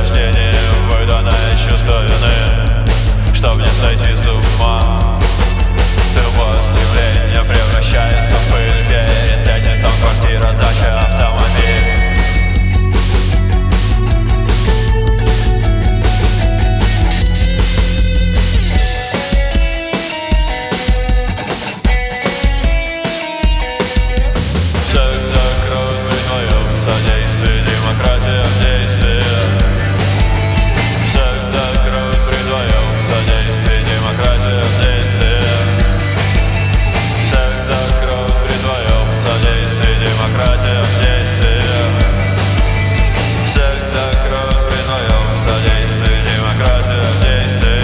рождением выданное чувство вины, чтоб не сойти с ума. Любое стремление превращается в пыль перед тезисом: квартира, дача, автомобиль. Всех закроют при твоем содействии, демократия в действии. Всех закроют при твоем содействии, демократия в действии. Всех закроют при твоем содействии, демократия в действии. Всех закроют при твоем содействии, демократия в действии.